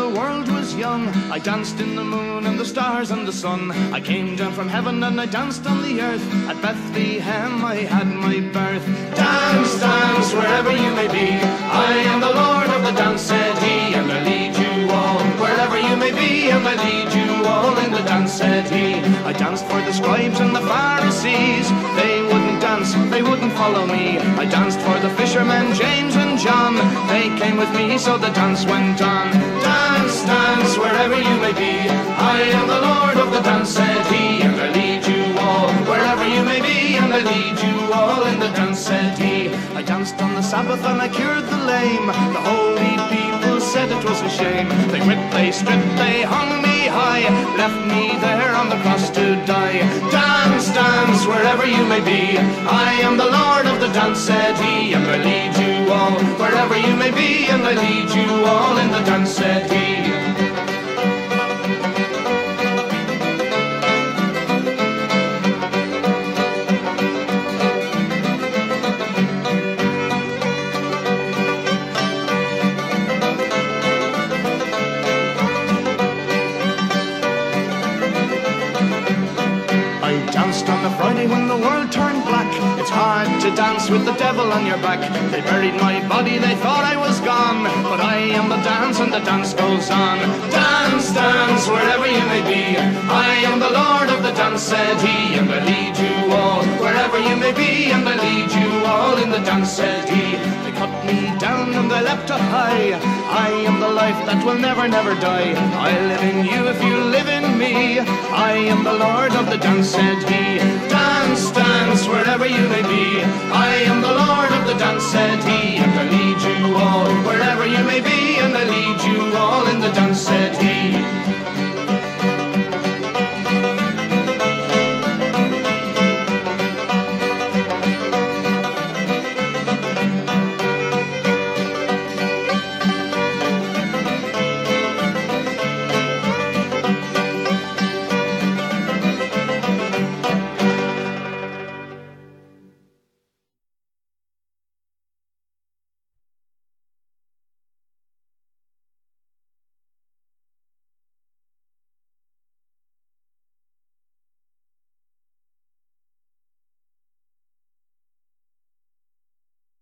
the world was young. I danced in the moon and the stars and the sun. I came down from heaven and I danced on the earth. At Bethlehem I had my birth. Dance, dance, wherever you may be. I am the Lord of the dance, said he, and I lead you all wherever you may be, and I lead you all in the dance, said he. I danced for the scribes and the Pharisees. They wouldn't dance, they wouldn't follow me. I danced for the fishermen, James and John. They came with me, so the dance went on. Dance, dance, wherever you may be. I am the Lord of the dance, said he, and I lead you all wherever you may be, and I lead you all in the dance, said he. I danced on the Sabbath and I cured the lame. The holy people said it was a shame. They whipped, they stripped, they hung me high, left me there on the cross to die. Dance, dance, wherever you may be. I am the Lord of the dance, said he, and I lead you all wherever you may be, and I lead you all in the dance, said he. On the Friday when the world turned black, it's hard to dance with the devil on your back. They buried my body, they thought I was gone, but I am the dance and the dance goes on. Dance, dance, wherever you may be. I am the Lord of the dance, said he, and I lead you all wherever you may be, and I lead you all in the dance, said he. They cut me down and they leapt up high. I am the life that will never, never die. I live in you if you live in me. I am the Lord of the dance, said he. Dance, dance, wherever you may be. I am the Lord of the dance, said he, and I lead you all wherever you